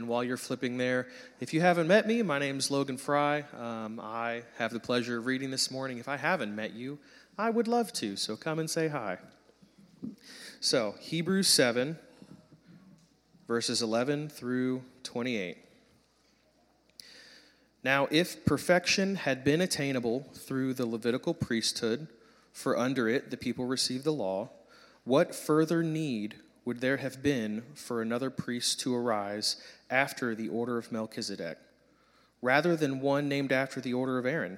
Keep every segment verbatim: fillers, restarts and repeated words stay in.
while you're flipping there, if you haven't met me, my name is Logan Fry. Um, I have the pleasure of reading this morning. If I haven't met you, I would love to, so come and say hi. So, Hebrews seven, verses eleven through twenty-eight. Now, if perfection had been attainable through the Levitical priesthood, for under it the people received the law, what further need would there have been for another priest to arise after the order of Melchizedek, rather than one named after the order of Aaron?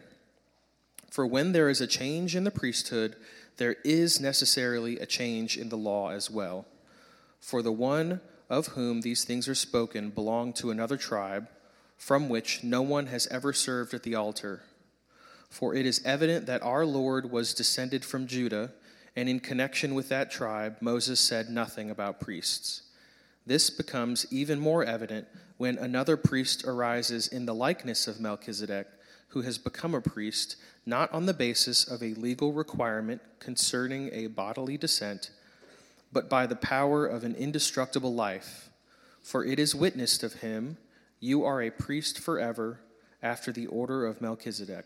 For when there is a change in the priesthood, there is necessarily a change in the law as well. For the one of whom these things are spoken belonged to another tribe, from which no one has ever served at the altar. For it is evident that our Lord was descended from Judah, and in connection with that tribe, Moses said nothing about priests. This becomes even more evident when another priest arises in the likeness of Melchizedek, who has become a priest, not on the basis of a legal requirement concerning a bodily descent, but by the power of an indestructible life. For it is witnessed of him, you are a priest forever, after the order of Melchizedek.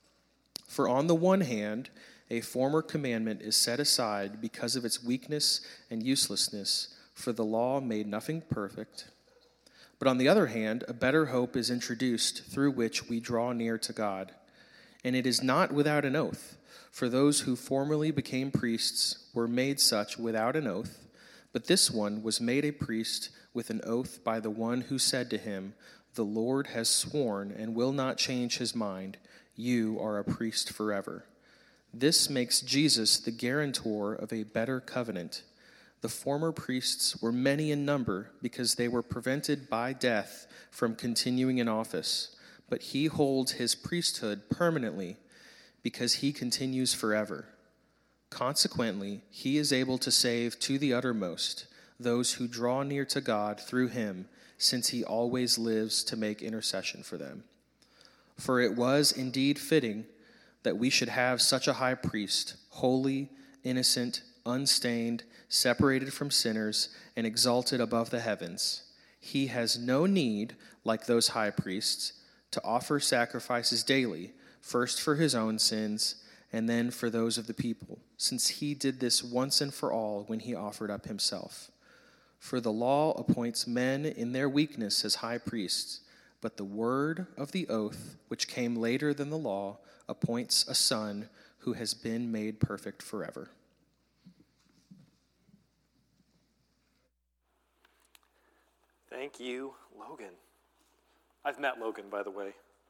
For on the one hand, a former commandment is set aside because of its weakness and uselessness, for the law made nothing perfect. But on the other hand, a better hope is introduced through which we draw near to God. And it is not without an oath, for those who formerly became priests were made such without an oath, but this one was made a priest with an oath by the one who said to him, "The Lord has sworn and will not change his mind. You are a priest forever." This makes Jesus the guarantor of a better covenant. The former priests were many in number because they were prevented by death from continuing in office, but he holds his priesthood permanently because he continues forever. Consequently, he is able to save to the uttermost those who draw near to God through him, since he always lives to make intercession for them. For it was indeed fitting that we should have such a high priest, holy, innocent, unstained, separated from sinners, and exalted above the heavens. He has no need, like those high priests, to offer sacrifices daily, first for his own sins, and then for those of the people, since he did this once and for all when he offered up himself. For the law appoints men in their weakness as high priests, but the word of the oath, which came later than the law, appoints a son who has been made perfect forever. Thank you, Logan. I've met Logan, by the way.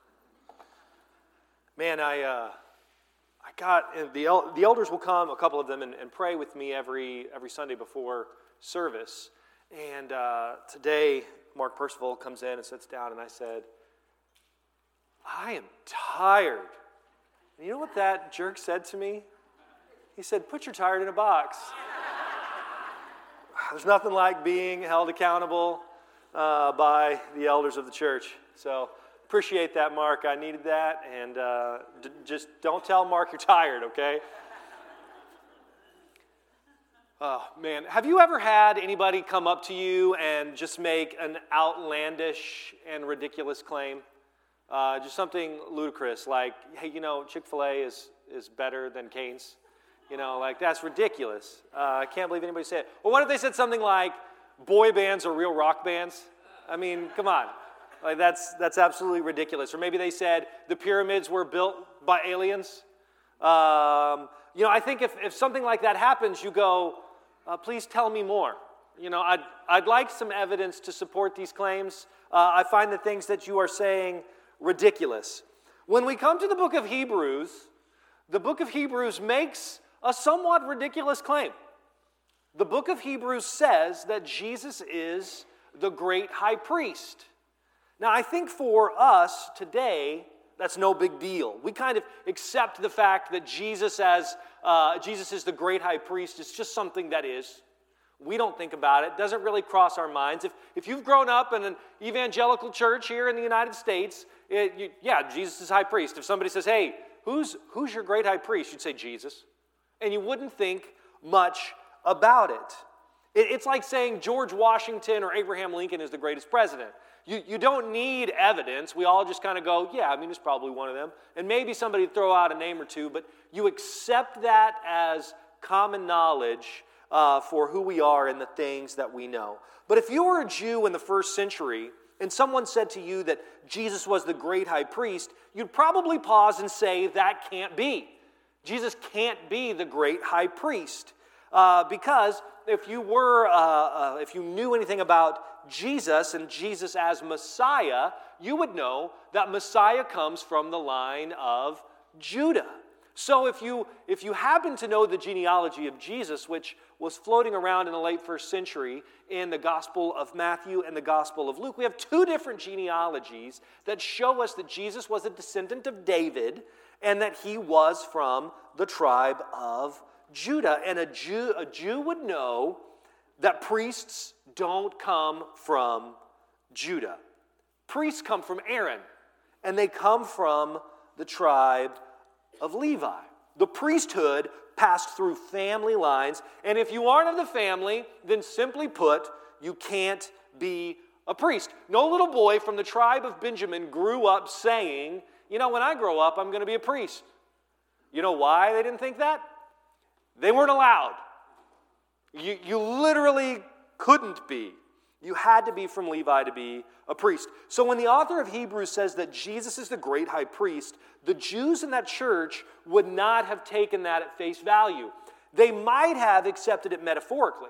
Man, I uh, I got the el- the elders will come, a couple of them, and, and pray with me every every Sunday before service. And uh, today, Mark Percival comes in and sits down, and I said, "I am tired." And you know what that jerk said to me? He said, "Put your tired in a box." There's nothing like being held accountable uh, by the elders of the church. So appreciate that, Mark. I needed that. And uh, d- just don't tell Mark you're tired, okay? Oh, man. Have you ever had anybody come up to you and just make an outlandish and ridiculous claim? Uh, just something ludicrous, like, hey, you know, Chick-fil-A is, is better than Cane's. You know, like, that's ridiculous. Uh, I can't believe anybody said it. Or what if they said something like, boy bands are real rock bands? I mean, come on. Like, that's that's absolutely ridiculous. Or maybe they said the pyramids were built by aliens. Um, you know, I think if, if something like that happens, you go, uh, please tell me more. You know, I'd, I'd like some evidence to support these claims. Uh, I find the things that you are saying ridiculous. When we come to the book of Hebrews, the book of Hebrews makes a somewhat ridiculous claim. The book of Hebrews says that Jesus is the great high priest. Now, I think for us today, that's no big deal. We kind of accept the fact that Jesus as uh, Jesus is the great high priest. It's just something that is. We don't think about it. It doesn't really cross our minds. If, if you've grown up in an evangelical church here in the United States, it, you, yeah, Jesus is high priest. If somebody says, hey, who's, who's your great high priest? You'd say Jesus. And you wouldn't think much about it. It, it's like saying George Washington or Abraham Lincoln is the greatest president. You, you don't need evidence. We all just kind of go, yeah, I mean, it's probably one of them. And maybe somebody throw out a name or two, but you accept that as common knowledge uh, for who we are and the things that we know. But if you were a Jew in the first century and someone said to you that Jesus was the great high priest, you'd probably pause and say, that can't be. Jesus can't be the great high priest. Uh, because if you were, uh, uh, if you knew anything about Jesus and Jesus as Messiah, you would know that Messiah comes from the line of Judah. So if you if you happen to know the genealogy of Jesus, which was floating around in the late first century in the Gospel of Matthew and the Gospel of Luke, we have two different genealogies that show us that Jesus was a descendant of David and that he was from the tribe of Judah. And a Jew, a Jew would know that priests don't come from Judah. Priests come from Aaron, and they come from the tribe of Levi. The priesthood passed through family lines, and if you aren't of the family, then simply put, you can't be a priest. No little boy from the tribe of Benjamin grew up saying, you know, when I grow up, I'm going to be a priest. You know why they didn't think that? They weren't allowed. You, you literally couldn't be. You had to be from Levi to be a priest. So when the author of Hebrews says that Jesus is the great high priest, the Jews in that church would not have taken that at face value. They might have accepted it metaphorically.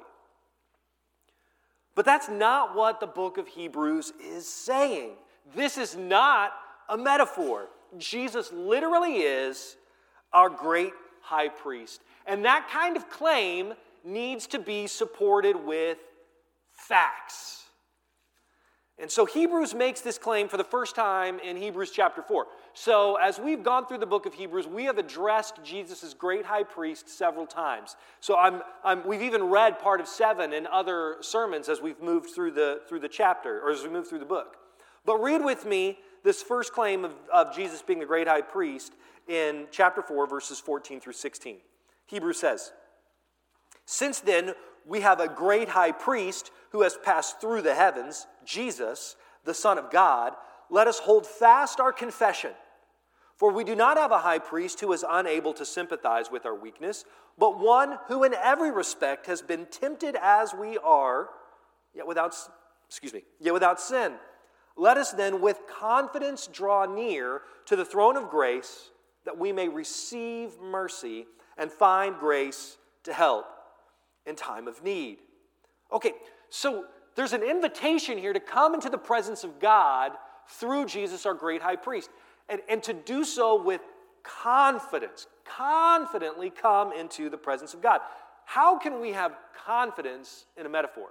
But that's not what the book of Hebrews is saying. This is not a metaphor. Jesus literally is our great high priest. And that kind of claim needs to be supported with facts. And so Hebrews makes this claim for the first time in Hebrews chapter four. So as we've gone through the book of Hebrews, we have addressed Jesus' great high priest several times. So I'm, I'm, we've even read part of seven in other sermons as we've moved through the, through the chapter, or as we move through the book. But read with me this first claim of, of Jesus being the great high priest in chapter four, verses fourteen through sixteen. Hebrews says, "Since then we have a great high priest who has passed through the heavens, Jesus, the Son of God, let us hold fast our confession. For we do not have a high priest who is unable to sympathize with our weakness, but one who in every respect has been tempted as we are, yet without, excuse me, yet without sin. Let us then with confidence draw near to the throne of grace, that we may receive mercy and find grace to help in time of need." Okay, so there's an invitation here to come into the presence of God through Jesus, our great high priest, and, and to do so with confidence, confidently come into the presence of God. How can we have confidence in a metaphor?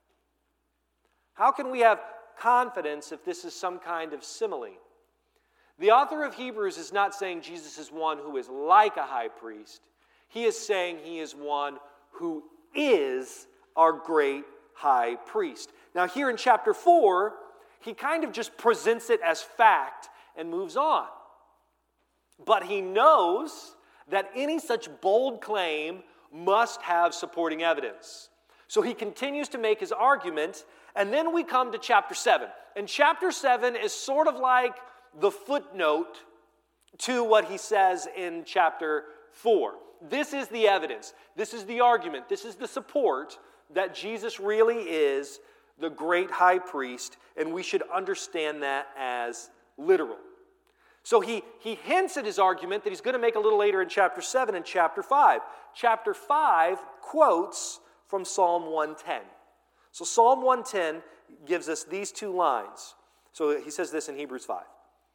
How can we have confidence if this is some kind of simile? The author of Hebrews is not saying Jesus is one who is like a high priest. He is saying he is one who is our great high priest. Now here in chapter four, he kind of just presents it as fact and moves on. But he knows that any such bold claim must have supporting evidence. So he continues to make his argument, and then we come to chapter seven. And chapter seven is sort of like the footnote to what he says in chapter four. This is the evidence. This is the argument. This is the support that Jesus really is the great high priest, and we should understand that as literal. So he, he hints at his argument that he's going to make a little later in chapter seven and chapter five. Chapter five quotes from Psalm one ten. So Psalm one ten gives us these two lines. So he says this in Hebrews five.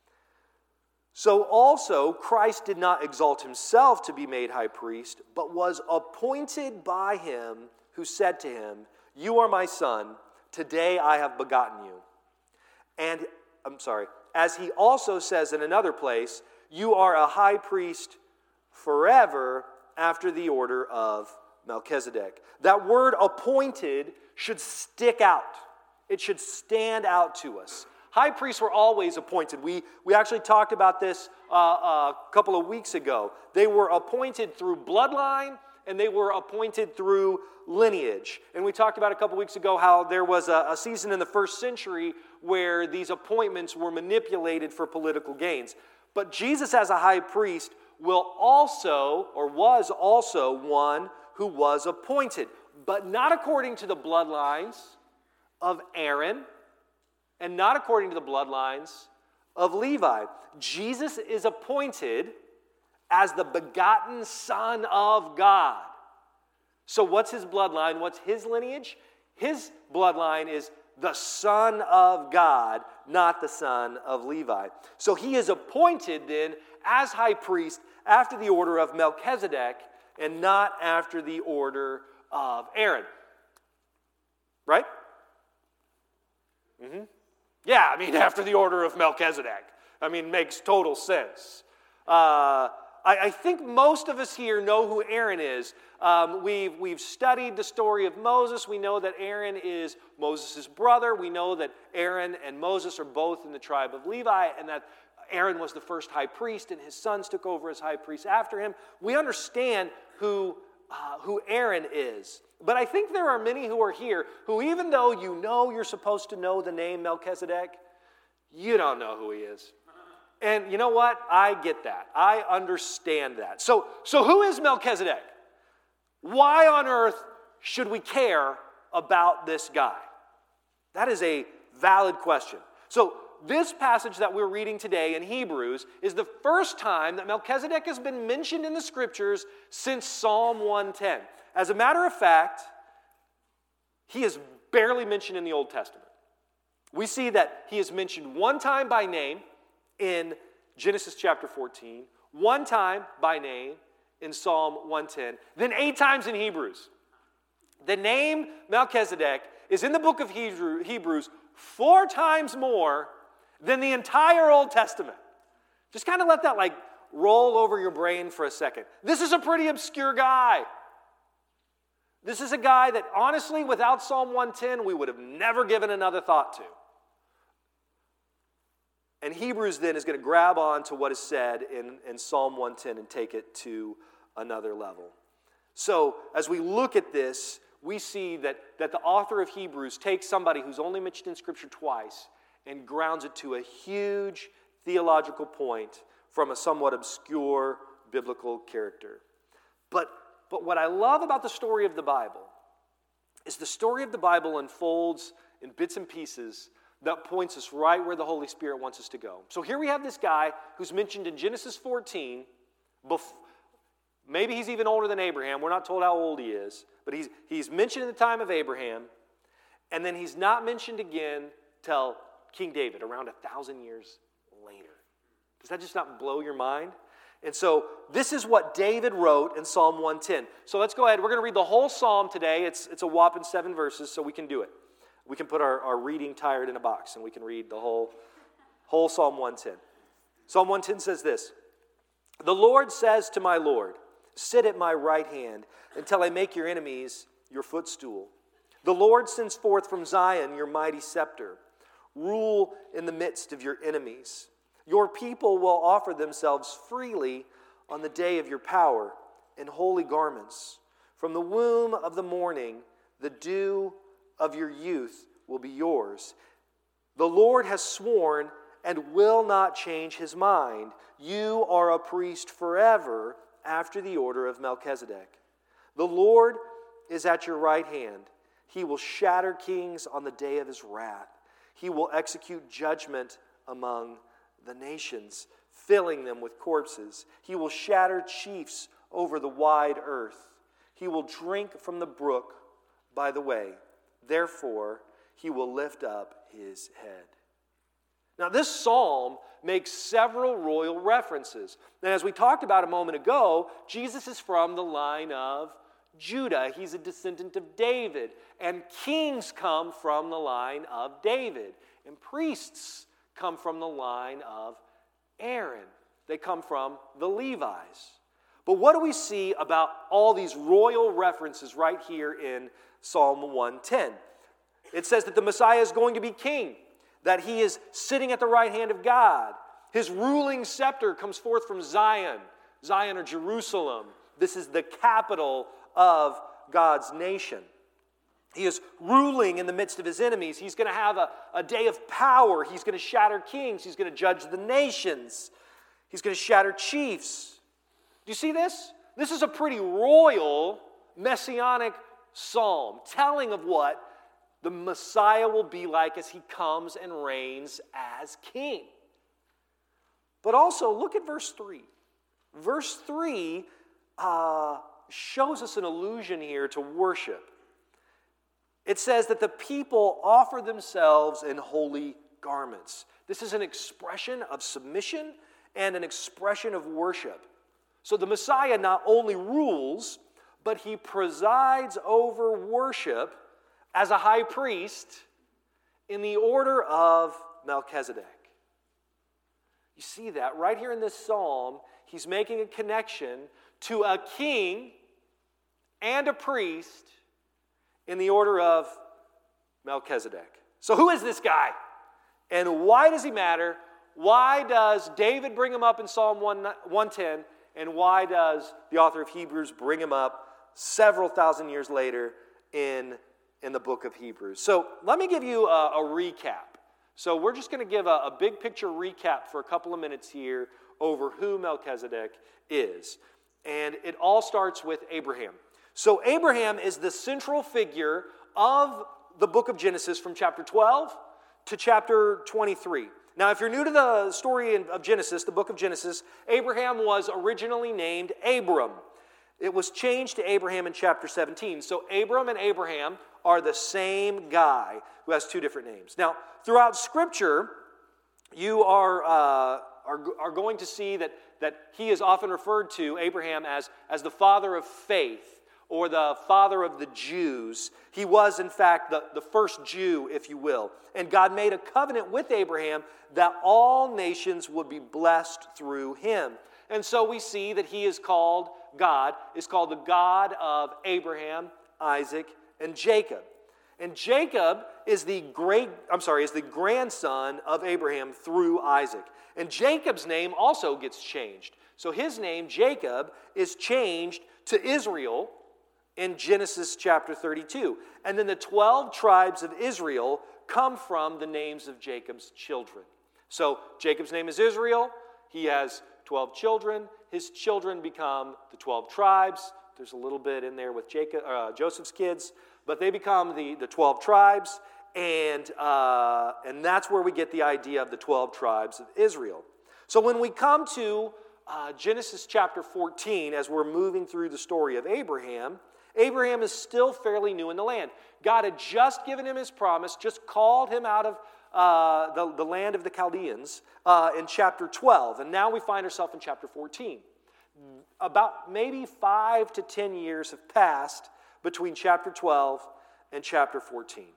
"So also Christ did not exalt himself to be made high priest, but was appointed by him who said to him, 'You are my son, today I have begotten you.' And, I'm sorry, as he also says in another place, 'You are a high priest forever after the order of Melchizedek.'" That word appointed should stick out. It should stand out to us. High priests were always appointed. We, we actually talked about this uh, uh, a couple of weeks ago. They were appointed through bloodline. and they were appointed through lineage. And we talked about a couple weeks ago how there was a, a season in the first century where these appointments were manipulated for political gains. But Jesus as a high priest will also, or was also, one who was appointed, but not according to the bloodlines of Aaron, and not according to the bloodlines of Levi. Jesus is appointed as the begotten Son of God. So what's his bloodline? What's his lineage? His bloodline is the Son of God, not the son of Levi. So he is appointed then as high priest after the order of Melchizedek and not after the order of Aaron. Right? Mm-hmm. Yeah, I mean, after the order of Melchizedek. I mean, makes total sense. Uh, I, I think most of us here know who Aaron is. Um, we've, we've studied the story of Moses. We know that Aaron is Moses' brother. We know that Aaron and Moses are both in the tribe of Levi, and that Aaron was the first high priest, and his sons took over as high priests after him. We understand who, uh, who Aaron is. But I think there are many who are here who, even though you know you're supposed to know the name Melchizedek, you don't know who he is. And you know what? I get that. I understand that. So, so who is Melchizedek? Why on earth should we care about this guy? That is a valid question. So this passage that we're reading today in Hebrews is the first time that Melchizedek has been mentioned in the Scriptures since Psalm one ten. As a matter of fact, he is barely mentioned in the Old Testament. We see that he is mentioned one time by name in Genesis chapter fourteen, one time by name in Psalm one ten, then eight times in Hebrews. The name Melchizedek is in the book of Hebrews four times more than the entire Old Testament. Just kind of let that like roll over your brain for a second. This is a pretty obscure guy. This is a guy that, honestly, without Psalm one ten, we would have never given another thought to. And Hebrews then is going to grab on to what is said in, in Psalm one ten and take it to another level. So, as we look at this, we see that, that the author of Hebrews takes somebody who's only mentioned in Scripture twice and grounds it to a huge theological point from a somewhat obscure biblical character. But But what I love about the story of the Bible is the story of the Bible unfolds in bits and pieces that points us right where the Holy Spirit wants us to go. So here we have this guy who's mentioned in Genesis fourteen. Bef- maybe he's even older than Abraham. We're not told how old he is. But he's, he's mentioned in the time of Abraham. And then he's not mentioned again till King David, around a thousand years later. Does that just not blow your mind? And so this is what David wrote in Psalm one ten. So let's go ahead. We're going to read the whole psalm today. It's, it's a whopping seven verses, so we can do it. We can put our, our reading tired in a box, and we can read the whole, whole Psalm one ten. Psalm one ten says this: "The Lord says to my Lord, sit at my right hand until I make your enemies your footstool. The Lord sends forth from Zion your mighty scepter. Rule in the midst of your enemies. Your people will offer themselves freely on the day of your power in holy garments. From the womb of the morning, the dew of your youth will be yours. The Lord has sworn and will not change his mind. You are a priest forever after the order of Melchizedek. The Lord is at your right hand. He will shatter kings on the day of his wrath. He will execute judgment among the nations, filling them with corpses. He will shatter chiefs over the wide earth. He will drink from the brook by the way. Therefore, he will lift up his head." Now, this psalm makes several royal references. And as we talked about a moment ago, Jesus is from the line of Judah. He's a descendant of David. And kings come from the line of David. And priests come from the line of Aaron. They come from the Levites. But what do we see about all these royal references right here in Psalm one ten? It says that the Messiah is going to be king, that he is sitting at the right hand of God. His ruling scepter comes forth from Zion, Zion or Jerusalem, This is the capital of God's nation. He is ruling in the midst of his enemies. He's going to have a, a day of power. He's going to shatter kings. He's going to judge the nations. He's going to shatter chiefs. Do you see this? This is a pretty royal, messianic psalm telling of what the Messiah will be like as he comes and reigns as king. But also, look at verse three. Verse three uh, shows us an allusion here to worship. It says that the people offer themselves in holy garments. This is an expression of submission and an expression of worship. So the Messiah not only rules, but he presides over worship as a high priest in the order of Melchizedek. You see that right here in this psalm, he's making a connection to a king and a priest in the order of Melchizedek. So who is this guy? And why does he matter? Why does David bring him up in Psalm one ten? And why does the author of Hebrews bring him up several thousand years later in, in the book of Hebrews? So let me give you a, a recap. So we're just going to give a, a big picture recap for a couple of minutes here over who Melchizedek is. And it all starts with Abraham. So Abraham is the central figure of the book of Genesis from chapter twelve to chapter twenty-three. Now, if you're new to the story of Genesis, the book of Genesis, Abraham was originally named Abram. It was changed to Abraham in chapter seventeen. So Abram and Abraham are the same guy who has two different names. Now, throughout Scripture, you are, uh, are, are going to see that, that he is often referred to, Abraham, as, as the father of faith, or the father of the Jews. He was, in fact, the, the first Jew, if you will. And God made a covenant with Abraham that all nations would be blessed through him. And so we see that he is called, God, is called the God of Abraham, Isaac, and Jacob. And Jacob is the great, I'm sorry, is the grandson of Abraham through Isaac. And Jacob's name also gets changed. So his name, Jacob, is changed to Israel in Genesis chapter thirty-two. And then the twelve tribes of Israel come from the names of Jacob's children. So Jacob's name is Israel. He has twelve children. His children become the twelve tribes. There's a little bit in there with Jacob, uh, Joseph's kids. But they become the, the twelve tribes. And, uh, and that's where we get the idea of the twelve tribes of Israel. So when we come to uh, Genesis chapter fourteen, as we're moving through the story of Abraham, Abraham is still fairly new in the land. God had just given him his promise, just called him out of uh, the, the land of the Chaldeans uh, in chapter twelve. And now we find ourselves in chapter fourteen. About maybe five to ten years have passed between chapter twelve and chapter fourteen.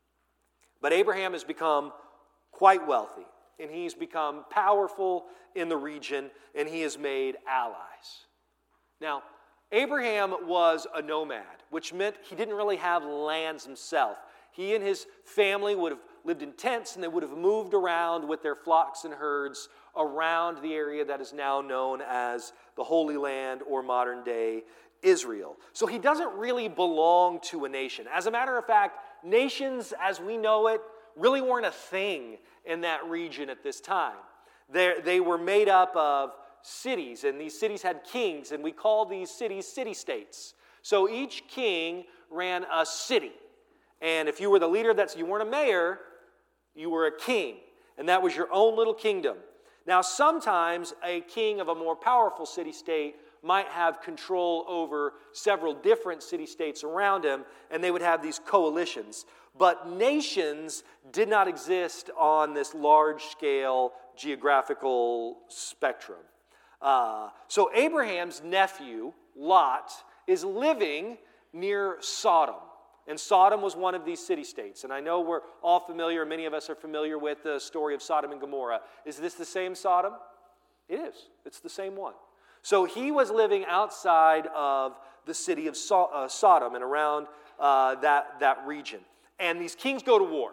But Abraham has become quite wealthy, and he's become powerful in the region, and he has made allies. Now, Abraham was a nomad, which meant he didn't really have lands himself. He and his family would have lived in tents, and they would have moved around with their flocks and herds around the area that is now known as the Holy Land or modern-day Israel. So he doesn't really belong to a nation. As a matter of fact, nations as we know it really weren't a thing in that region at this time. They're, they were made up of cities, and these cities had kings, and we call these cities city-states. So each king ran a city. And if you were the leader, that's you weren't a mayor, you were a king. And that was your own little kingdom. Now, sometimes a king of a more powerful city-state might have control over several different city-states around him, and they would have these coalitions. But nations did not exist on this large-scale geographical spectrum. Uh, so Abraham's nephew, Lot, is living near Sodom. And Sodom was one of these city-states. And I know we're all familiar, many of us are familiar with the story of Sodom and Gomorrah. Is this the same Sodom? It is. It's the same one. So he was living outside of the city of so- uh, Sodom and around uh, that, that region. And these kings go to war.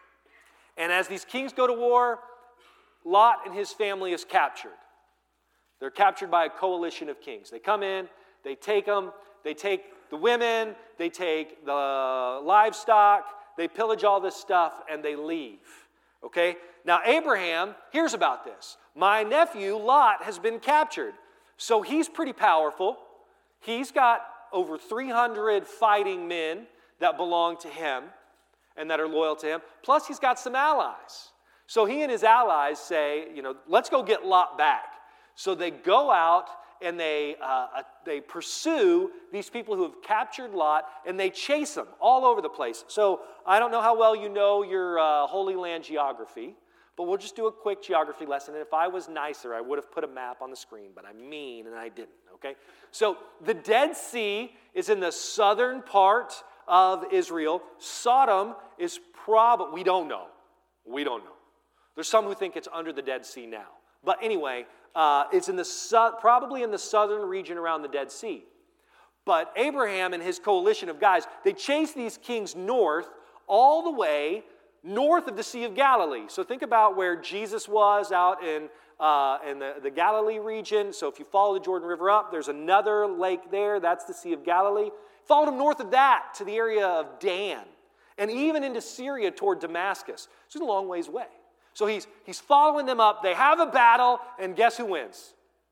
And as these kings go to war, Lot and his family is captured. They're captured by a coalition of kings. They come in, they take them, they take the women, they take the livestock, they pillage all this stuff, and they leave. Okay? Now, Abraham hears about this. My nephew, Lot, has been captured. So he's pretty powerful. He's got over three hundred fighting men that belong to him and that are loyal to him. Plus, he's got some allies. So he and his allies say, you know, let's go get Lot back. So they go out and they, uh, they pursue these people who have captured Lot, and they chase them all over the place. So I don't know how well you know your uh, Holy Land geography, but we'll just do a quick geography lesson. And if I was nicer, I would have put a map on the screen, but I'm mean and I didn't, okay? So the Dead Sea is in the southern part of Israel. Sodom is probably, we don't know. We don't know. There's some who think it's under the Dead Sea now. But anyway, uh, it's in the su- probably in the southern region around the Dead Sea. But Abraham and his coalition of guys, they chase these kings north, all the way north of the Sea of Galilee. So think about where Jesus was out in, uh, in the, the Galilee region. So if you follow the Jordan River up, there's another lake there. That's the Sea of Galilee. Followed him north of that to the area of Dan, and even into Syria toward Damascus. So it's a long ways away. So he's, he's following them up. They have a battle, and guess who wins?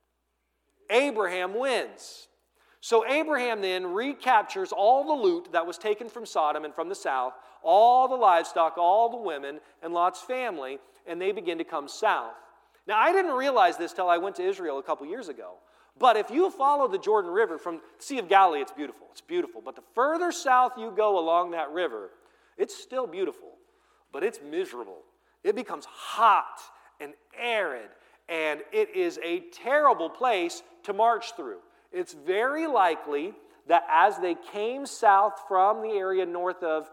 Abraham wins. So Abraham then recaptures all the loot that was taken from Sodom and from the south, all the livestock, all the women, and Lot's family, and they begin to come south. Now, I didn't realize this till I went to Israel a couple years ago. But if you follow the Jordan River from the Sea of Galilee, it's beautiful. It's beautiful. But the further south you go along that river, it's still beautiful, but it's miserable. It becomes hot and arid, and it is a terrible place to march through. It's very likely that as they came south from the area north of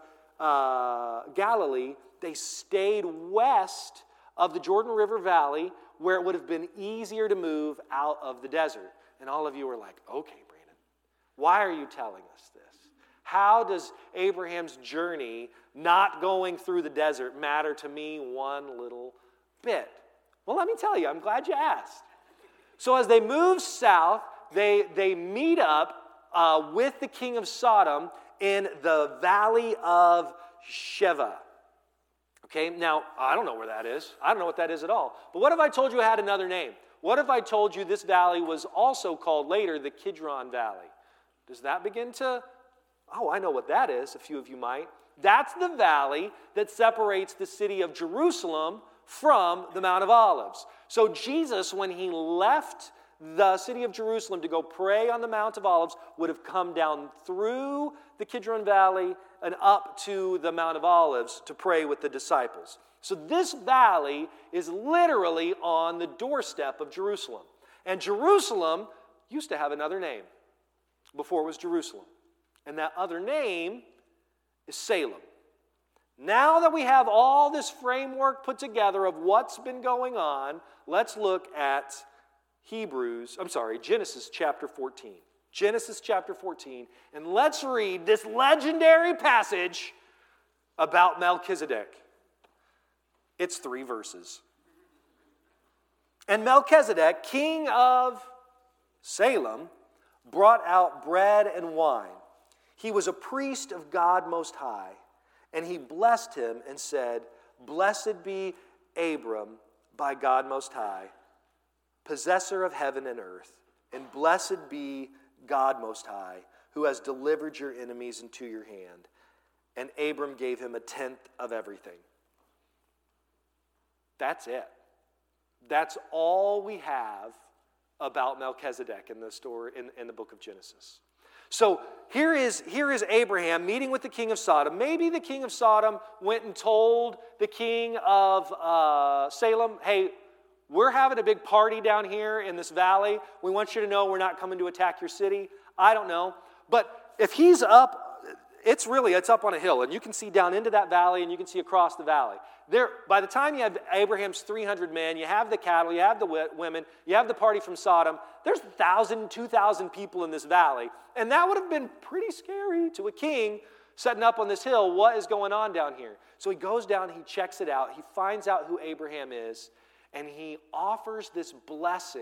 uh, Galilee, they stayed west of the Jordan River Valley, where it would have been easier to move out of the desert. And all of you are like, okay, Brandon, why are you telling us this? How does Abraham's journey not going through the desert matter to me one little bit? Well, let me tell you, I'm glad you asked. So as they move south, they, they meet up uh, with the king of Sodom in the valley of Sheva. Okay, now, I don't know where that is. I don't know what that is at all. But what if I told you it had another name? What if I told you this valley was also called later the Kidron Valley? Does that begin to... Oh, I know what that is, a few of you might. That's the valley that separates the city of Jerusalem from the Mount of Olives. So Jesus, when he left the city of Jerusalem to go pray on the Mount of Olives, would have come down through the Kidron Valley and up to the Mount of Olives to pray with the disciples. So this valley is literally on the doorstep of Jerusalem. And Jerusalem used to have another name before it was Jerusalem. And that other name is Salem. Now that we have all this framework put together of what's been going on, let's look at Hebrews, I'm sorry, Genesis chapter fourteen. Genesis chapter fourteen, and let's read this legendary passage about Melchizedek. It's three verses. And Melchizedek, king of Salem, brought out bread and wine. He was a priest of God Most High, and he blessed him and said, "Blessed be Abram by God Most High, possessor of heaven and earth, and blessed be God Most High, who has delivered your enemies into your hand." And Abram gave him a tenth of everything. That's it. That's all we have about Melchizedek in the story in, in the book of Genesis. So here is, here is Abraham meeting with the king of Sodom. Maybe the king of Sodom went and told the king of uh, Salem, "Hey, we're having a big party down here in this valley. We want you to know we're not coming to attack your city." I don't know. But if he's up, it's really, it's up on a hill. And you can see down into that valley and you can see across the valley. There, by the time you have Abraham's three hundred men, you have the cattle, you have the women, you have the party from Sodom, there's one thousand, two thousand people in this valley. And that would have been pretty scary to a king setting up on this hill. What is going on down here? So he goes down, he checks it out, he finds out who Abraham is, and he offers this blessing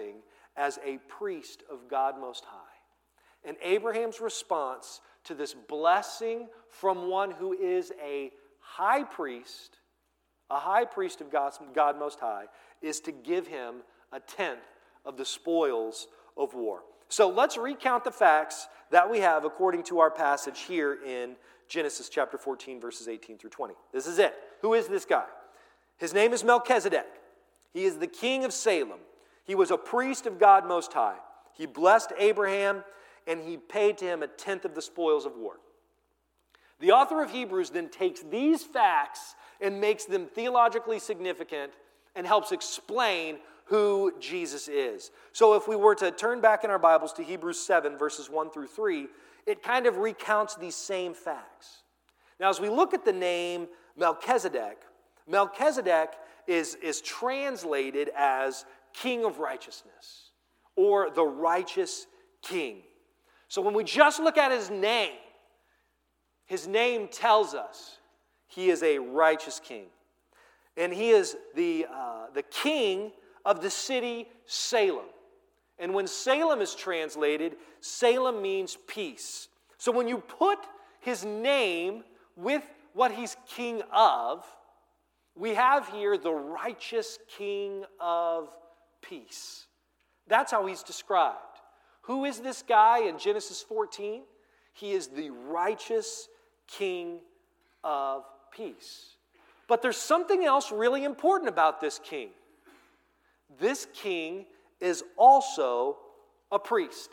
as a priest of God Most High. And Abraham's response to this blessing from one who is a high priest, a high priest of God, God Most High, is to give him a tenth of the spoils of war. So let's recount the facts that we have according to our passage here in Genesis chapter fourteen, verses eighteen through twenty. This is it. Who is this guy? His name is Melchizedek. He is the king of Salem. He was a priest of God Most High. He blessed Abraham, and he paid to him a tenth of the spoils of war. The author of Hebrews then takes these facts and makes them theologically significant and helps explain who Jesus is. So if we were to turn back in our Bibles to Hebrews seven, verses one through three, it kind of recounts these same facts. Now, as we look at the name Melchizedek, Melchizedek is, is translated as King of Righteousness, or the righteous king. So when we just look at his name, his name tells us he is a righteous king. And he is the, uh, the king of the city Salem. And when Salem is translated, Salem means peace. So when you put his name with what he's king of, we have here the righteous king of peace. That's how he's described. Who is this guy in Genesis fourteen? He is the righteous king of peace. But there's something else really important about this king. This king is also a priest.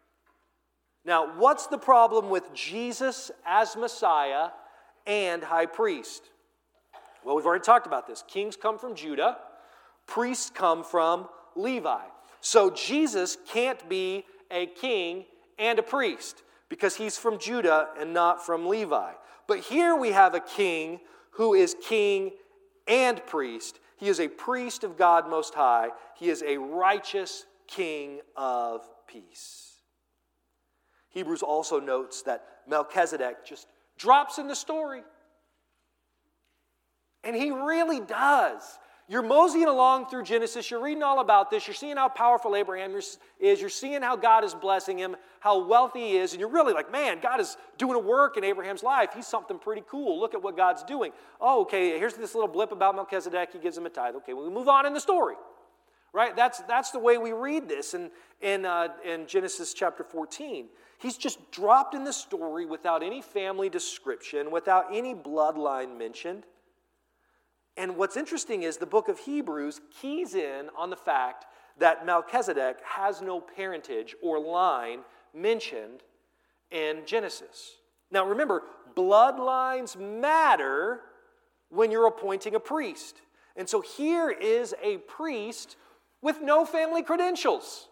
Now, what's the problem with Jesus as Messiah and high priest? Well, we've already talked about this. Kings come from Judah. Priests come from Levi. So Jesus can't be a king and a priest because he's from Judah and not from Levi. But here we have a king who is king and priest. He is a priest of God Most High. He is a righteous king of peace. Hebrews also notes that Melchizedek just drops in the story. And he really does. You're moseying along through Genesis. You're reading all about this. You're seeing how powerful Abraham is. You're seeing how God is blessing him, how wealthy he is. And you're really like, man, God is doing a work in Abraham's life. He's something pretty cool. Look at what God's doing. Oh, okay, here's this little blip about Melchizedek. He gives him a tithe. Okay, well, we move on in the story. Right? That's, that's the way we read this in, in, uh, in Genesis chapter fourteen. He's just dropped in the story without any family description, without any bloodline mentioned. And what's interesting is the book of Hebrews keys in on the fact that Melchizedek has no parentage or line mentioned in Genesis. Now remember, bloodlines matter when you're appointing a priest. And so here is a priest with no family credentials.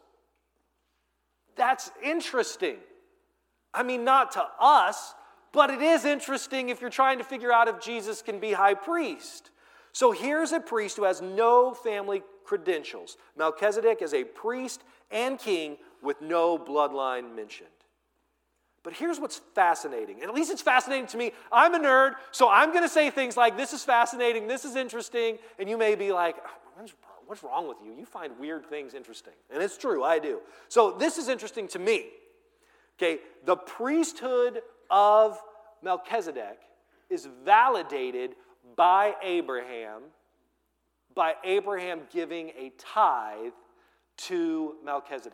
That's interesting. I mean, not to us, but it is interesting if you're trying to figure out if Jesus can be high priest. So here's a priest who has no family credentials. Melchizedek is a priest and king with no bloodline mentioned. But here's what's fascinating, and at least it's fascinating to me. I'm a nerd, so I'm going to say things like, this is fascinating, this is interesting, and you may be like, what's wrong with you? You find weird things interesting. And it's true, I do. So this is interesting to me. Okay, the priesthood of Melchizedek is validated by Abraham, by Abraham giving a tithe to Melchizedek.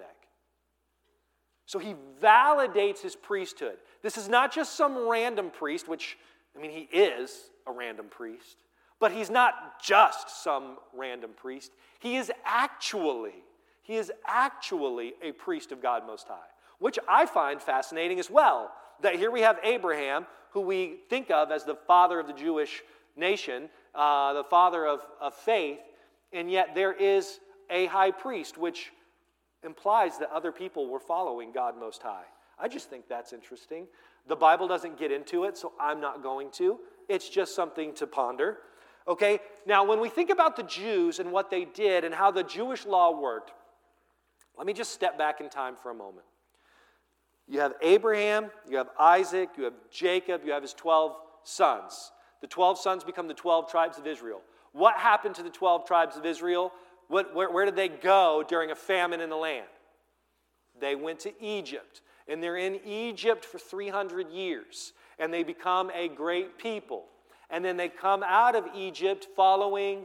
So he validates his priesthood. This is not just some random priest, which, I mean, he is a random priest, but he's not just some random priest. He is actually, he is actually a priest of God Most High, which I find fascinating as well, that here we have Abraham, who we think of as the father of the Jewish nation, uh, the father of, of faith, and yet there is a high priest, which implies that other people were following God Most High. I just think that's interesting. The Bible doesn't get into it, so I'm not going to. It's just something to ponder. Okay, now when we think about the Jews and what they did and how the Jewish law worked, let me just step back in time for a moment. You have Abraham, you have Isaac, you have Jacob, you have his twelve sons. The twelve sons become the twelve tribes of Israel. What happened to the twelve tribes of Israel? what, where, where did they go during a famine in the land? They went to Egypt. And they're in Egypt for three hundred years. And they become a great people. And then they come out of Egypt following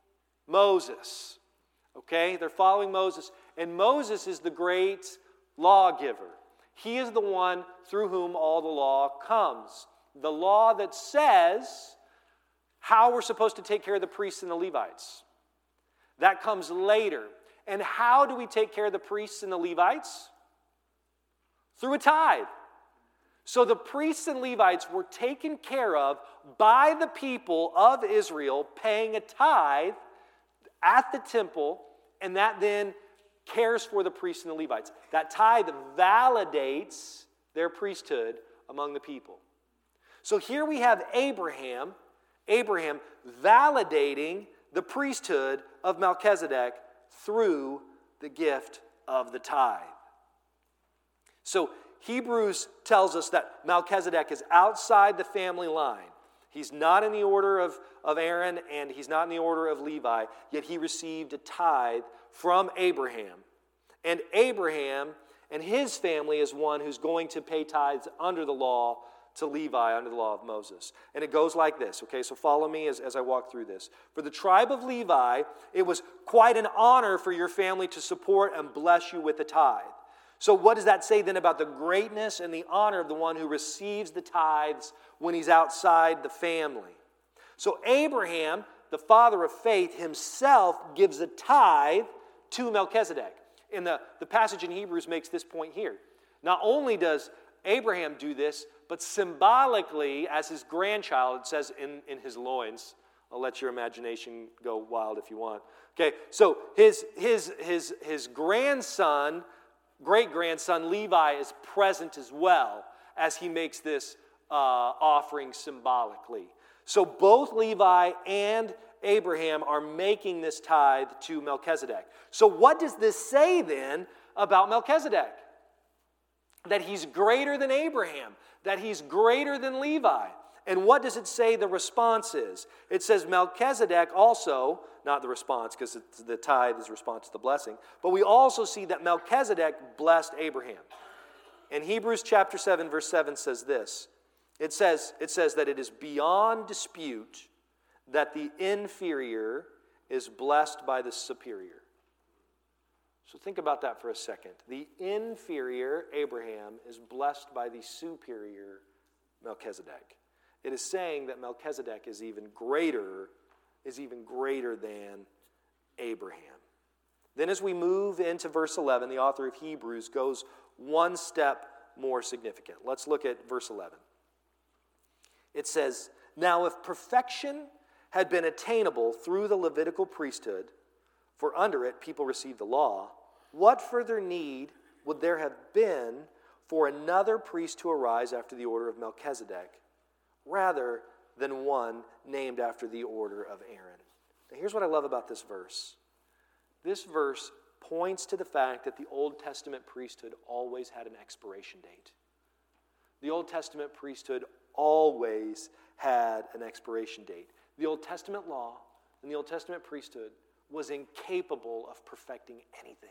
Moses. Okay? They're following Moses. And Moses is the great lawgiver. He is the one through whom all the law comes. The law that says how we're supposed to take care of the priests and the Levites. That comes later. And how do we take care of the priests and the Levites? Through a tithe. So the priests and Levites were taken care of by the people of Israel, paying a tithe at the temple, and that then cares for the priests and the Levites. That tithe validates their priesthood among the people. So here we have Abraham, Abraham validating the priesthood of Melchizedek through the gift of the tithe. So Hebrews tells us that Melchizedek is outside the family line. He's not in the order of, of Aaron, and he's not in the order of Levi, yet he received a tithe from Abraham. And Abraham and his family is one who's going to pay tithes under the law to Levi, under the law of Moses. And it goes like this, okay? So follow me as, as I walk through this. For the tribe of Levi, it was quite an honor for your family to support and bless you with a tithe. So what does that say then about the greatness and the honor of the one who receives the tithes when he's outside the family? So Abraham, the father of faith, himself gives a tithe to Melchizedek. And the, the passage in Hebrews makes this point here. Not only does Abraham do this, but symbolically, as his grandchild, it says in, in his loins. I'll let your imagination go wild if you want. Okay, so his, his, his, his grandson, great-grandson Levi is present as well as he makes this uh, offering symbolically. So both Levi and Abraham are making this tithe to Melchizedek. So what does this say then about Melchizedek? That he's greater than Abraham, that he's greater than Levi. And what does it say the response is? It says Melchizedek also, not the response because the tithe is response to the blessing, but we also see that Melchizedek blessed Abraham. In Hebrews chapter seven, verse seven says this. It says, it says that it is beyond dispute that the inferior is blessed by the superior. So think about that for a second. The inferior, Abraham, is blessed by the superior, Melchizedek. It is saying that Melchizedek is even greater, is even greater than Abraham. Then as we move into verse eleven, the author of Hebrews goes one step more significant. Let's look at verse eleven. It says, "Now if perfection had been attainable through the Levitical priesthood, for under it people received the law, what further need would there have been for another priest to arise after the order of Melchizedek, rather than one named after the order of Aaron?" Now here's what I love about this verse. This verse points to the fact that the Old Testament priesthood always had an expiration date. The Old Testament priesthood always had an expiration date. The Old Testament law and the Old Testament priesthood was incapable of perfecting anything.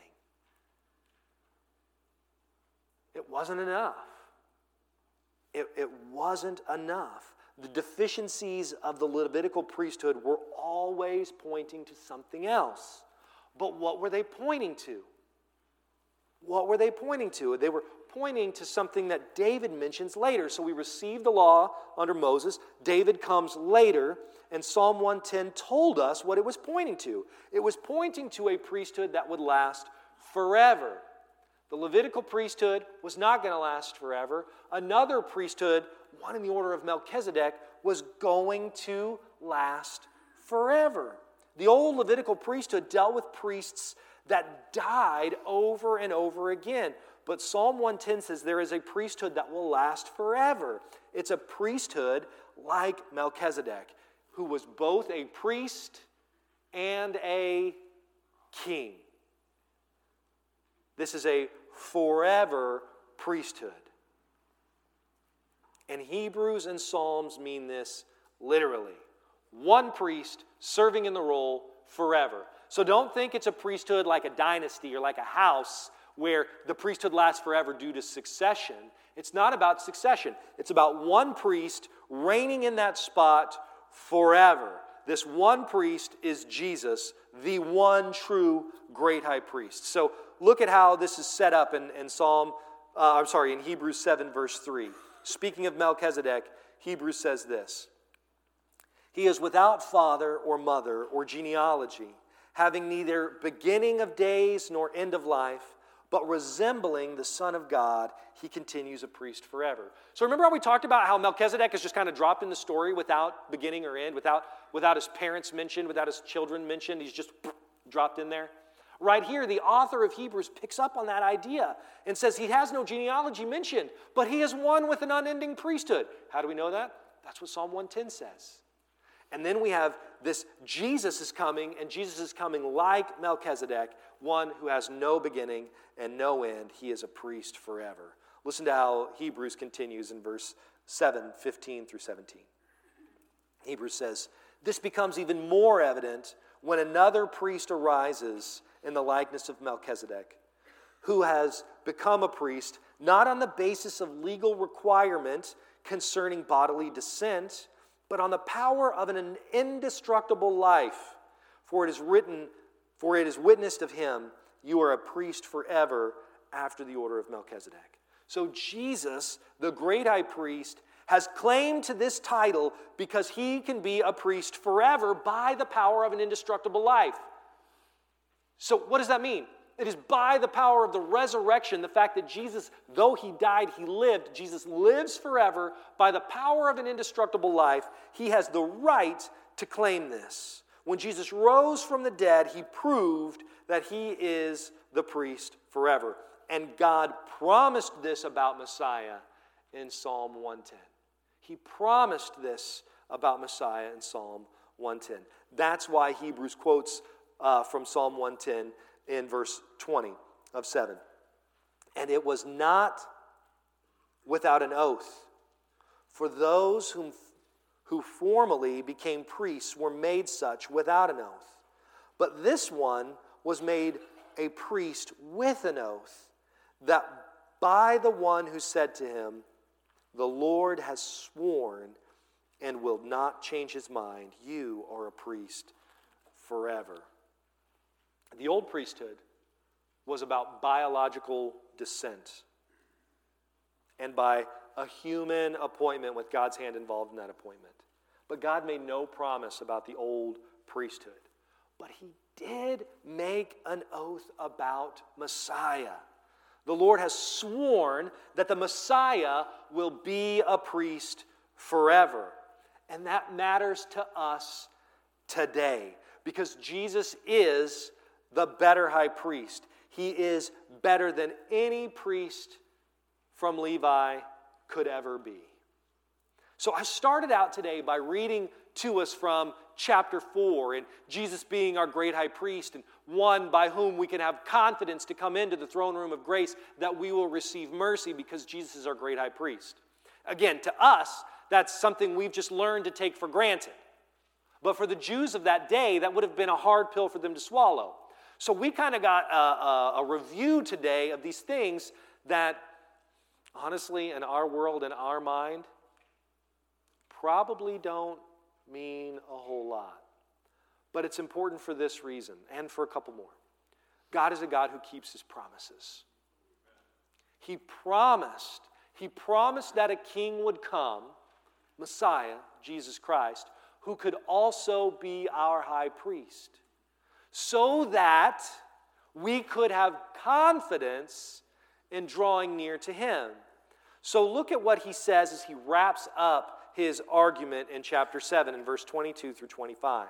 It wasn't enough. It, it wasn't enough. The deficiencies of the Levitical priesthood were always pointing to something else. But what were they pointing to? What were they pointing to? They were pointing to something that David mentions later. So we received the law under Moses. David comes later, and Psalm one ten told us what it was pointing to. It was pointing to a priesthood that would last forever. The Levitical priesthood was not going to last forever. Another priesthood, one in the order of Melchizedek, was going to last forever. The old Levitical priesthood dealt with priests that died over and over again. But Psalm one ten says there is a priesthood that will last forever. It's a priesthood like Melchizedek, who was both a priest and a king. This is a forever priesthood. And Hebrews and Psalms mean this literally. One priest serving in the role forever. So don't think it's a priesthood like a dynasty or like a house where the priesthood lasts forever due to succession. It's not about succession. It's about one priest reigning in that spot forever. This one priest is Jesus, the one true great high priest. So look at how this is set up in, in Psalm, uh, I'm sorry, in Hebrews seven, verse three. Speaking of Melchizedek, Hebrews says this: He is without father or mother or genealogy, having neither beginning of days nor end of life, but resembling the Son of God, he continues a priest forever. So remember how we talked about how Melchizedek is just kind of dropped in the story without beginning or end, without, without his parents mentioned, without his children mentioned. He's just dropped in there. Right here, the author of Hebrews picks up on that idea and says he has no genealogy mentioned, but he is one with an unending priesthood. How do we know that? That's what Psalm one ten says. And then we have this Jesus is coming, and Jesus is coming like Melchizedek, one who has no beginning and no end. He is a priest forever. Listen to how Hebrews continues in verse seven, fifteen through seventeen. Hebrews says, This becomes even more evident when another priest arises in the likeness of Melchizedek, who has become a priest not on the basis of legal requirement concerning bodily descent, but on the power of an indestructible life. For it is written, for it is witnessed of him, you are a priest forever after the order of Melchizedek. So Jesus, the great high priest, has claim to this title because he can be a priest forever by the power of an indestructible life. So what does that mean? It is by the power of the resurrection, the fact that Jesus, though he died, he lived. Jesus lives forever by the power of an indestructible life. He has the right to claim this. When Jesus rose from the dead, he proved that he is the priest forever. And God promised this about Messiah in Psalm one ten. He promised this about Messiah in Psalm one ten. That's why Hebrews quotes uh, from Psalm one ten in verse twenty of seven. And it was not without an oath, for those whom, who formerly became priests were made such without an oath. But this one was made a priest with an oath, that by the one who said to him, The Lord has sworn and will not change his mind, you are a priest forever. The old priesthood was about biological descent and by a human appointment with God's hand involved in that appointment. But God made no promise about the old priesthood. But he did make an oath about Messiah. The Lord has sworn that the Messiah will be a priest forever. And that matters to us today because Jesus is the better high priest. He is better than any priest from Levi could ever be. So I started out today by reading to us from chapter four and Jesus being our great high priest and one by whom we can have confidence to come into the throne room of grace that we will receive mercy because Jesus is our great high priest. Again, to us, that's something we've just learned to take for granted. But for the Jews of that day, that would have been a hard pill for them to swallow. So we kind of got a, a, a review today of these things that, honestly, in our world, in our mind, probably don't mean a whole lot. But it's important for this reason and for a couple more. God is a God who keeps his promises. He promised, he promised that a king would come, Messiah, Jesus Christ, who could also be our high priest, so that we could have confidence in drawing near to him. So look at what he says as he wraps up his argument in chapter seven in verse twenty-two through twenty-five.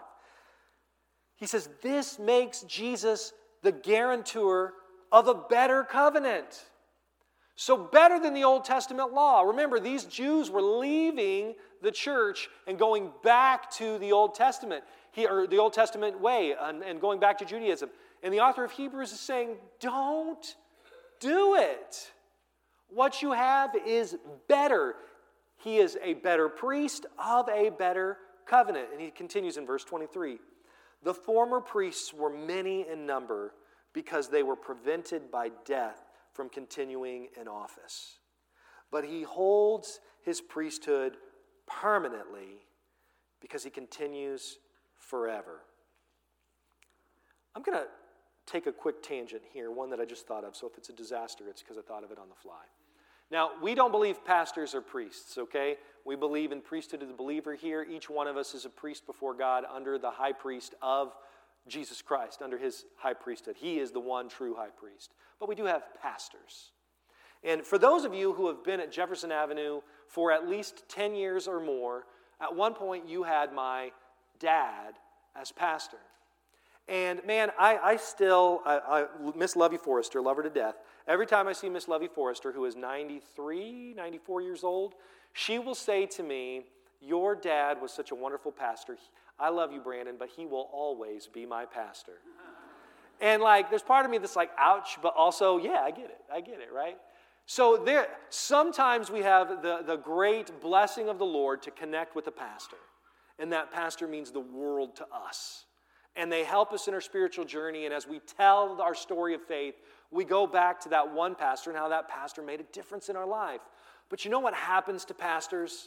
He says, this makes Jesus the guarantor of a better covenant. So better than the Old Testament law. Remember, these Jews were leaving the church and going back to the Old Testament, he, or the Old Testament way, and, and going back to Judaism. And the author of Hebrews is saying, don't do it. What you have is better. He is a better priest of a better covenant. And he continues in verse twenty-three. The former priests were many in number because they were prevented by death from continuing in office. But he holds his priesthood permanently because he continues forever. I'm going to take a quick tangent here, one that I just thought of. So if it's a disaster, it's because I thought of it on the fly. Now, we don't believe pastors are priests, okay? We believe in priesthood of the believer here. Each one of us is a priest before God under the high priest of Jesus Christ, under his high priesthood. He is the one true high priest. But we do have pastors. And for those of you who have been at Jefferson Avenue for at least ten years or more, at one point you had my dad as pastor. And man, I, I still, I, I, Miss Lovey Forrester, love her to death. Every time I see Miss Lovey Forrester, who is ninety-three, ninety-four years old, she will say to me, your dad was such a wonderful pastor. I love you, Brandon, but he will always be my pastor. And like, there's part of me that's like, ouch, but also, yeah, I get it. I get it, right? So there, sometimes we have the, the great blessing of the Lord to connect with a pastor. And that pastor means the world to us. And they help us in our spiritual journey. And as we tell our story of faith, we go back to that one pastor and how that pastor made a difference in our life. But you know what happens to pastors?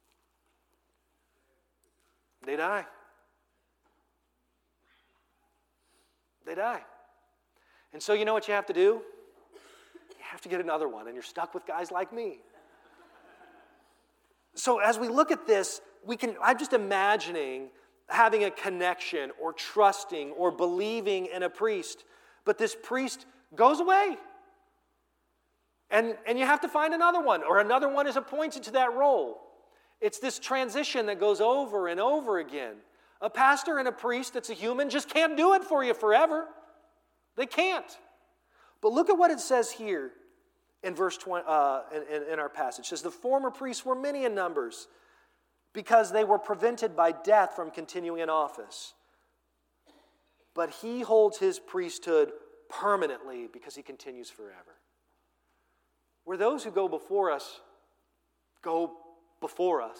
They die. They die. And so you know what you have to do? You have to get another one, and you're stuck with guys like me. So as we look at this, we can, I'm just imagining having a connection or trusting or believing in a priest. But this priest goes away. And, and you have to find another one, or another one is appointed to that role. It's this transition that goes over and over again. A pastor and a priest that's a human just can't do it for you forever. They can't. But look at what it says here in verse twenty, uh, in, in our passage. It says, the former priests were many in numbers because they were prevented by death from continuing in office. But he holds his priesthood permanently because he continues forever. Where those who go before us go before us,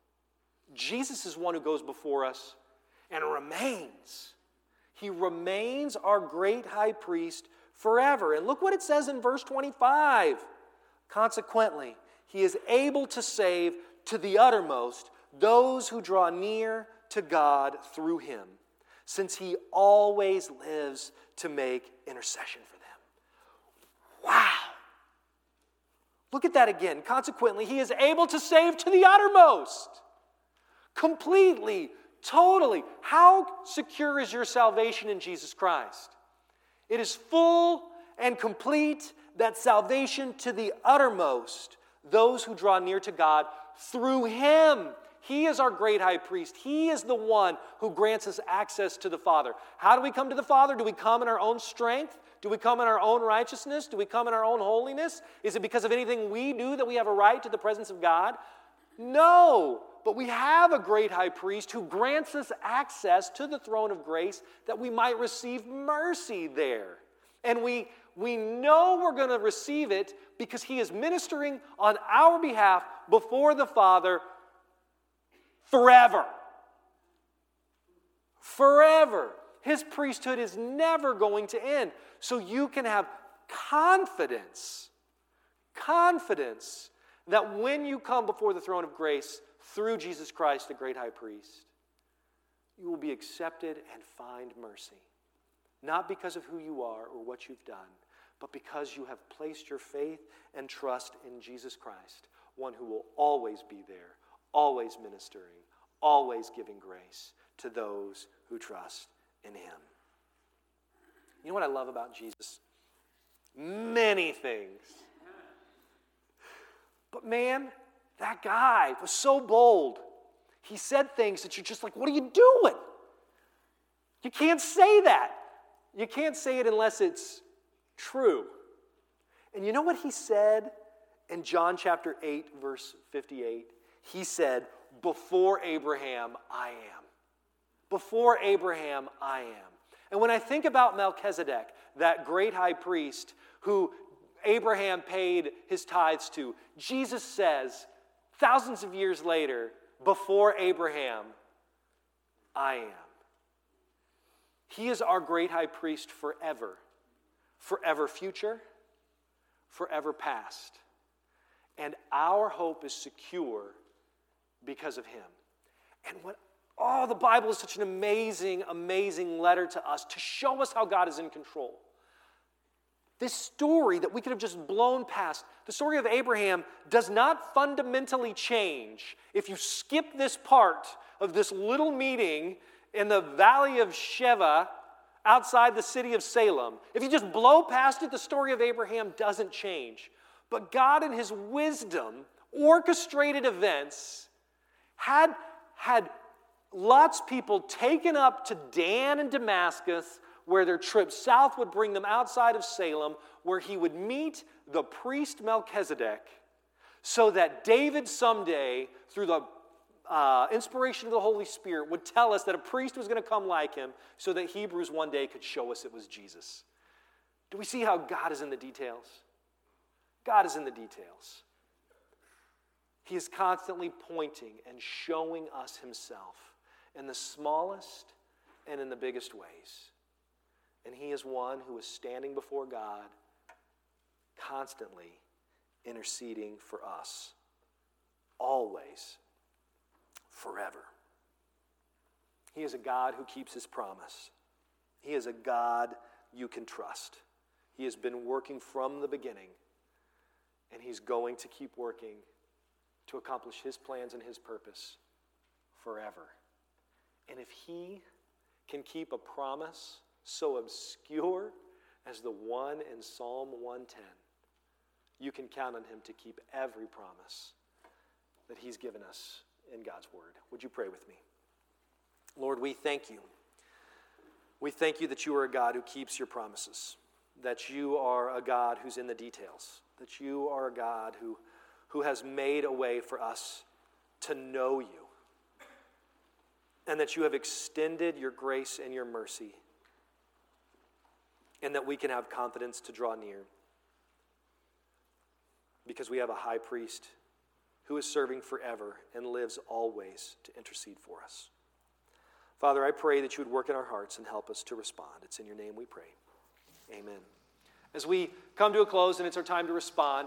Jesus is one who goes before us and remains. He remains our great high priest forever. And look what it says in verse twenty-five. Consequently, he is able to save to the uttermost those who draw near to God through him, since he always lives to make intercession for them. Wow. Look at that again. Consequently, he is able to save to the uttermost. Completely, totally. How secure is your salvation in Jesus Christ? It is full and complete, that salvation to the uttermost, those who draw near to God through him. He is our great high priest. He is the one who grants us access to the Father. How do we come to the Father? Do we come in our own strength? Do we come in our own righteousness? Do we come in our own holiness? Is it because of anything we do that we have a right to the presence of God? No, but we have a great high priest who grants us access to the throne of grace that we might receive mercy there. And we, we know we're going to receive it because he is ministering on our behalf before the Father forever. Forever. His priesthood is never going to end. So you can have confidence, confidence that when you come before the throne of grace through Jesus Christ, the great high priest, you will be accepted and find mercy. Not because of who you are or what you've done, but because you have placed your faith and trust in Jesus Christ, one who will always be there, always ministering, always giving grace to those who trust in him. You know what I love about Jesus? Many things. But man, that guy was so bold. He said things that you're just like, what are you doing? You can't say that. You can't say it unless it's true. And you know what he said in John chapter eight, verse fifty-eight? He said, before Abraham, I am. Before Abraham, I am. And when I think about Melchizedek, that great high priest who Abraham paid his tithes to, Jesus says, thousands of years later, before Abraham, I am. He is our great high priest forever, forever future, forever past. And our hope is secure because of him. And what oh, the Bible is such an amazing, amazing letter to us to show us how God is in control. This story that we could have just blown past, the story of Abraham, does not fundamentally change if you skip this part of this little meeting in the valley of Sheva outside the city of Salem. If you just blow past it, the story of Abraham doesn't change. But God in his wisdom orchestrated events, had, had Lot's people taken up to Dan and Damascus, where their trip south would bring them outside of Salem, where he would meet the priest Melchizedek, so that David someday, through the uh, inspiration of the Holy Spirit, would tell us that a priest was going to come like him, so that Hebrews one day could show us it was Jesus. Do we see how God is in the details? God is in the details. He is constantly pointing and showing us himself in the smallest and in the biggest ways. And he is one who is standing before God, constantly interceding for us, always, forever. He is a God who keeps his promise. He is a God you can trust. He has been working from the beginning, and he's going to keep working to accomplish his plans and his purpose forever. And if he can keep a promise so obscure as the one in Psalm one ten, you can count on him to keep every promise that he's given us in God's word. Would you pray with me? Lord, we thank you. We thank you that you are a God who keeps your promises, that you are a God who's in the details, that you are a God who, who has made a way for us to know you, and that you have extended your grace and your mercy, and that we can have confidence to draw near because we have a high priest who is serving forever and lives always to intercede for us. Father, I pray that you would work in our hearts and help us to respond. It's in your name we pray. Amen. As we come to a close and it's our time to respond,